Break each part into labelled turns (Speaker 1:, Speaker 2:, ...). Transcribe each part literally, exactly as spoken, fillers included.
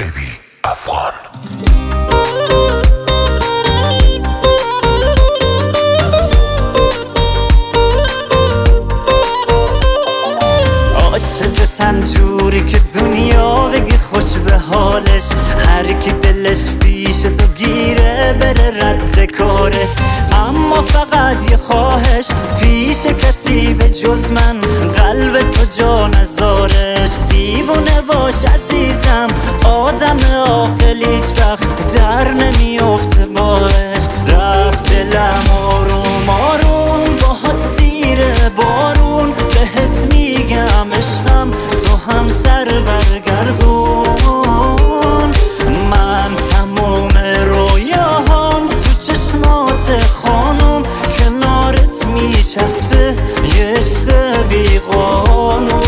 Speaker 1: ابی افغان.
Speaker 2: عاشقتم جوری که دنیا بگی خوش به حالش، هر کی دلش پیش تو گیره بره رد کارش. اما فقط یه خواهش پیش کسی به جز من، قلب تو جا نذارش. دیوونه باش عزیزم، آدم عاقل هیچ وقت در نمیافته باش. رفت دلم آروم آروم باهات زیر بارون، بهت میگم عشقم تو هم سر برگردون. من تموم رویاهام تو چشمات خانم، کنارت میچسبه یه عشق بی قانون.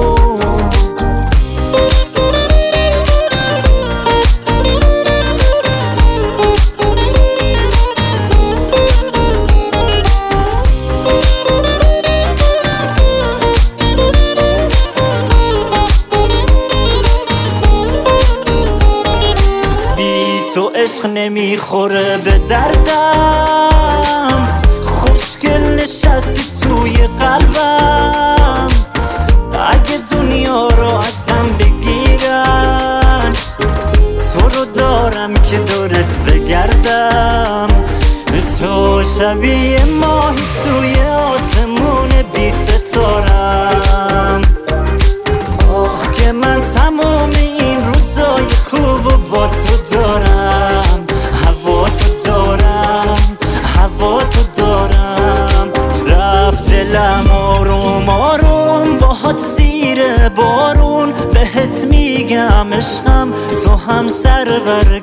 Speaker 2: تو عشق نمیخوره به دردم، خوشگل نشستی توی قلبم. اگه دنیا رو ازم بگیرن، تو رو دارم که دورت بگردم. تو شبیه ماهی توی آسمون بی ستارم. آخ که من تمام این روزای خوب و با تو دارم، هوا تو دارم، هوا تو دارم. رفت دلم آروم آروم باهات زیر بارون، بهت میگم عشقم تو هم سر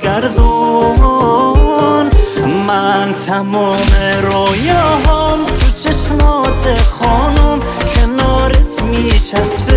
Speaker 2: برگردون. من تمام رویاهام تو چشمات خانم، کنارت میچسبه